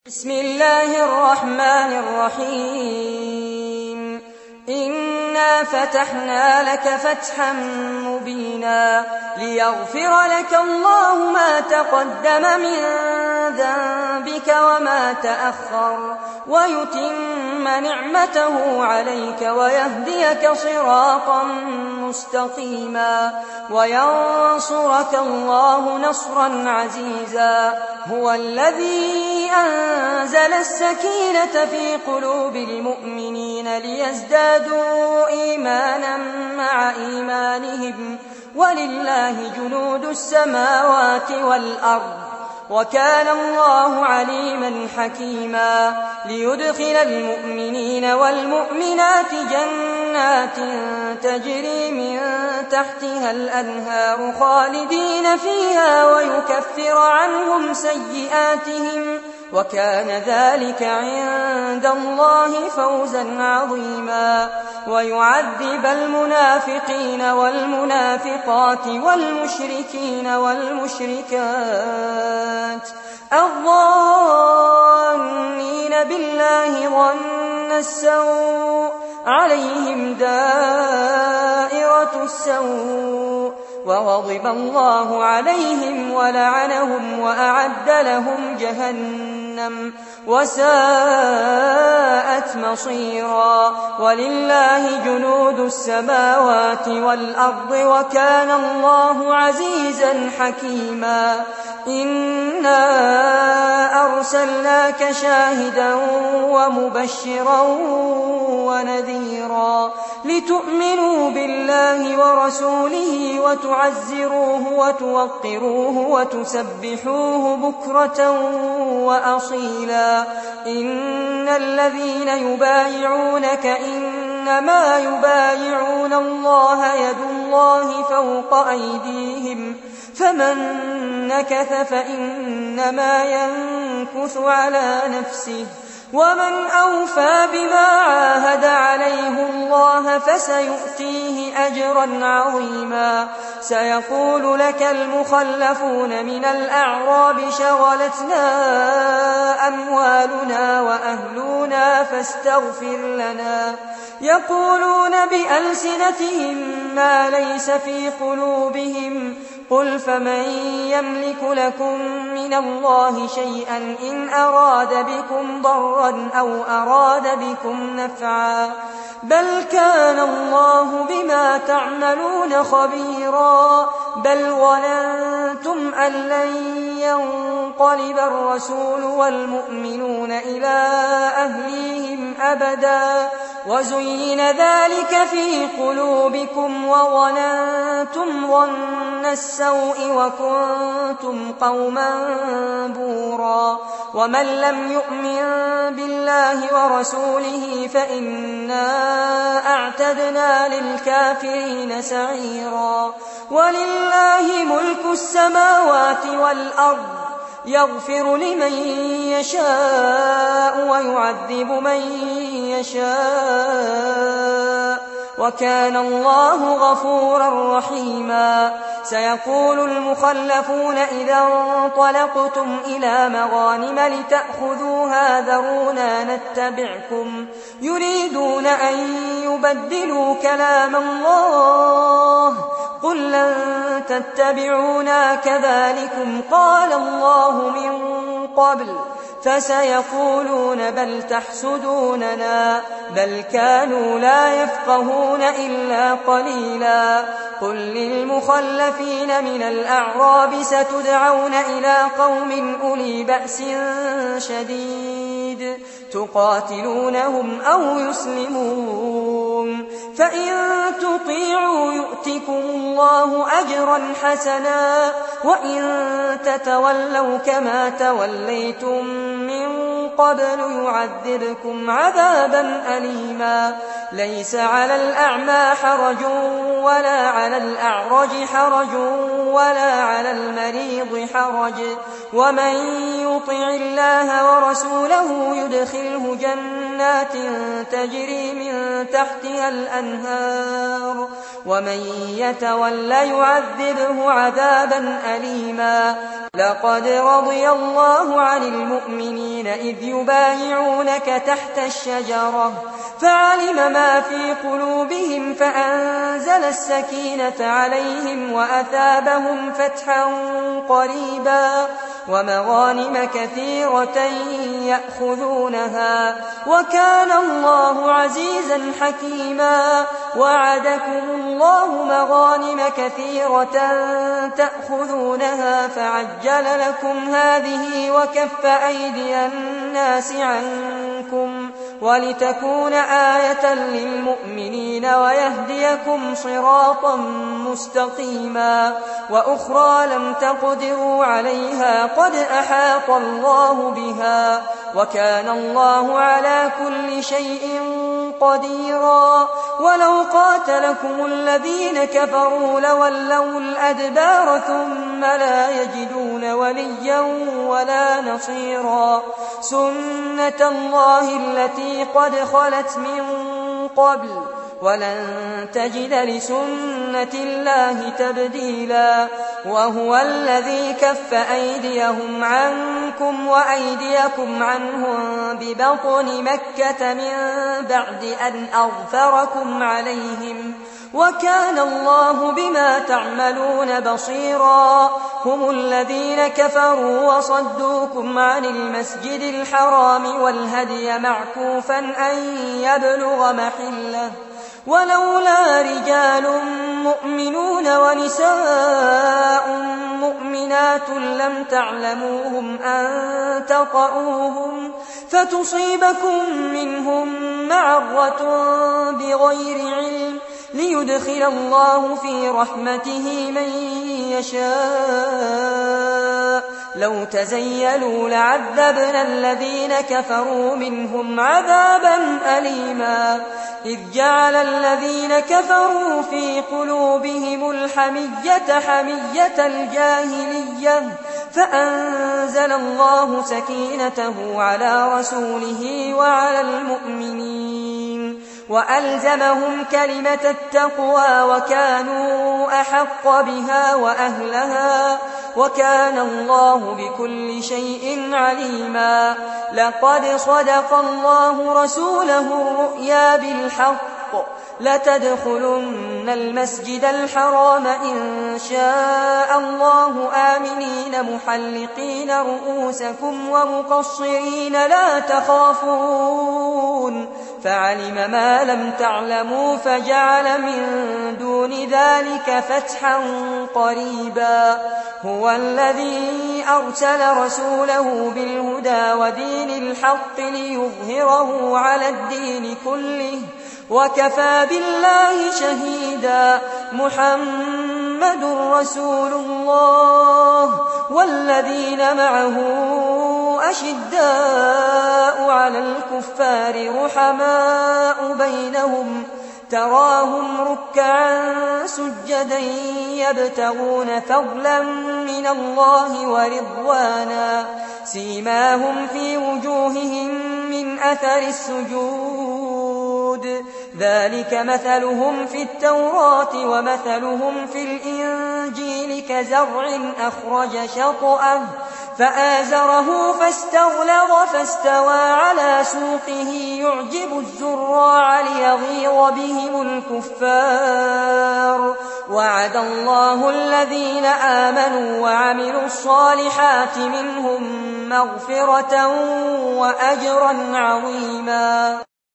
بسم الله الرحمن الرحيم إنا فتحنا لك فتحا مبينا ليغفر لك الله ما تقدم من ذنبك وما تأخر ويتم نعمته عليك ويهديك صراطا مستقيما وينصرك الله نصرا عزيزا هو الذي أنزل السكينة في قلوب المؤمنين ليزدادوا إيمانا مع إيمانهم ولله جنود السماوات والأرض وكان الله عليما حكيما ليدخل المؤمنين والمؤمنات جنات تجري من تحتها الأنهار خالدين فيها ويكفر عنهم سيئاتهم وكان ذلك عند الله فوزا عظيما ويعذب المنافقين والمنافقات والمشركين والمشركات الظانين بالله ظن السوء عليهم دائرة السوء وغضب الله عليهم ولعنهم وأعد لهم جهنم وساءت مصيرا ولله جنود السماوات والأرض وكان الله عزيزا حكيما إنا أرسلناك شاهدا ومبشرا ونذيرا لتؤمنوا بالله ورسوله وتعزروه وتوقروه وتسبحوه بكرة وأصيلا إن الذين يبايعونك إنما يبايعون الله يد الله فوق أيديهم فمن نكث فإنما ينكث على نفسه ومن أوفى بما عاهد عليه الله فسيؤتيه أجرا عظيما سيقول لك المخلفون من الأعراب شغلتنا أموالنا وأهلنا فاستغفر لنا يقولون بألسنتهم ما ليس في قلوبهم قل فمن يملك لكم من الله شيئا إن أراد بكم ضرا أو أراد بكم نفعا بل كان الله بما تعملون خبيرا بل ظننتم أن لن ينقلب الرسول والمؤمنون إلى أهليهم أبدا وزين ذلك في قلوبكم وظننتم ظن السوء وكنتم قوما بورا ومن لم يؤمن بالله ورسوله فإنا أعتدنا للكافرين سعيرا ولله ملك السماوات والأرض يغفر لمن يشاء ويعذب من يشاء وكان الله غفورا رحيما سيقول المخلفون إذا انطلقتم إلى مغانم لتأخذوها ذرونا نتبعكم يريدون أن يبدلوا كلام الله قل لن تتبعونا كذلكم قال الله من قبل فسيقولون بل تحسدوننا بل كانوا لا يفقهون إلا قليلا قل للمخلفين من الأعراب ستدعون إلى قوم أولي بأس شديد تقاتلونهم أو يسلمون فإن تطيعوا يؤتكم الله أجرا حسنا وإن تتولوا كما توليتم من قبل يعذبكم عذابا أليما ليس على الأعمى حرج ولا على الأعرج حرج ولا على المريض حرج ومن يطع الله ورسوله يدخله جنات تجري من تحتها الأنهار ومن يتول يعذبه عذابا أليما لقد رضي الله عن المؤمنين إذ يبايعونك تحت الشجرة فعلم ما في قلوبهم فأنزل السكينة عليهم وأثابهم فتحا قريبا ومغانم كثيرة يأخذونها وكان الله عزيزا حكيما وعدكم الله مغانم كثيرة تأخذونها فعجل لكم هذه وكف أيدي الناس عنكم ولتكون آية للمؤمنين ويهديكم صراطا مستقيما وأخرى لم تقدروا عليها قد أحاط الله بها وكان الله على كل شيء قديرا ولو قاتلكم الذين كفروا لولوا الأدبار ثم لا يجدون وليا ولا نصيرا سنة الله التي قد خلت من قبل ولن تجد لسنة الله تبديلا وهو الذي كف أيديهم عنكم وأيديكم عنهم ببطن مكة من بعد أن أظفركم عليهم وكان الله بما تعملون بصيرا هم الذين كفروا وصدوكم عن المسجد الحرام والهدي معكوفا أن يبلغ محله ولولا رجال مؤمنون ونساء مؤمنات لم تعلموهم أن تطؤوهم فتصيبكم منهم معرة بغير علم ليدخل الله في رحمته من يشاء لو تزيلوا لعذبنا الذين كفروا منهم عذابا أليما إذ جعل الذين كفروا في قلوبهم الحمية حمية الجاهلية فأنزل الله سكينته على رسوله وعلى المؤمنين وألزمهم كلمة التقوى وكانوا أحق بها وأهلها وكان الله بكل شيء عليما لقد صدق الله رسوله الرؤيا بالحق لتدخلن المسجد الحرام إن شاء الله آمنين محلقين رؤوسكم ومقصرين لا تخافون فعلم ما لم تعلموا فجعل من دون ذلك فتحا قريبا هو الذي أرسل رسوله بالهدى ودين الحق ليظهره على الدين كله وكفى بالله شهيدا محمد رسول الله والذين معه أشداء على الكفار رحماء بينهم تراهم ركعا سجدا يبتغون فضلا من الله ورضوانا سيماهم في وجوههم من أثر السجود ذلك مثلهم في التوراة ومثلهم في الإنجيل كزرع أخرج شطأه فآزره فاستغلظ فاستوى على سوقه يعجب الزراع ليغيظ بهم الكفار وعد الله الذين آمنوا وعملوا الصالحات منهم مغفرة وأجرا عظيما.